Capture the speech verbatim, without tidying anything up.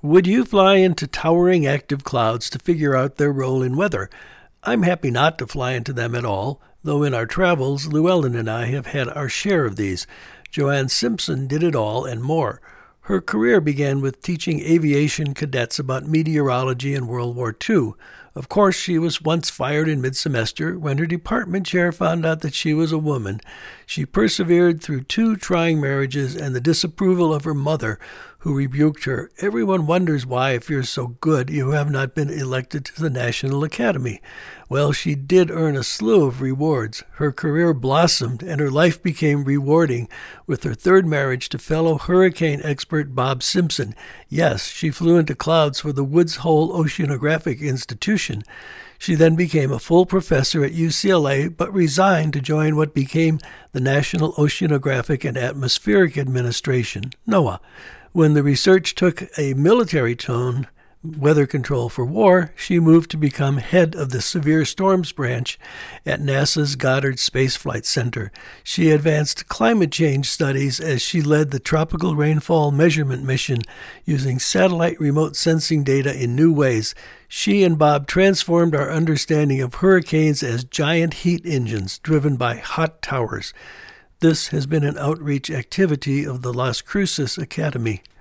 Would you fly into towering active clouds to figure out their role in weather? I'm happy not to fly into them at all, though in our travels, Llewellyn and I have had our share of these. Joanne Simpson did it all and more. Her career began with teaching aviation cadets about meteorology in World War Two. Of course, she was once fired in mid-semester when her department chair found out that she was a woman. She persevered through two trying marriages and the disapproval of her mother, who rebuked her. Everyone wonders why, if you're so good, you have not been elected to the National Academy. Well, she did earn a slew of rewards. Her career blossomed, and her life became rewarding with her third marriage to fellow hurricane expert Bob Simpson. Yes, she flew into clouds for the Woods Hole Oceanographic Institution. She then became a full professor at U C L A, but resigned to join what became the National Oceanographic and Atmospheric Administration, NOAA. When the research took a military tone, weather control for war, she moved to become head of the Severe Storms Branch at NASA's Goddard Space Flight Center. She advanced climate change studies as she led the Tropical Rainfall Measurement Mission, using satellite remote sensing data in new ways. She and Bob transformed our understanding of hurricanes as giant heat engines driven by hot towers. This has been an outreach activity of the Las Cruces Academy.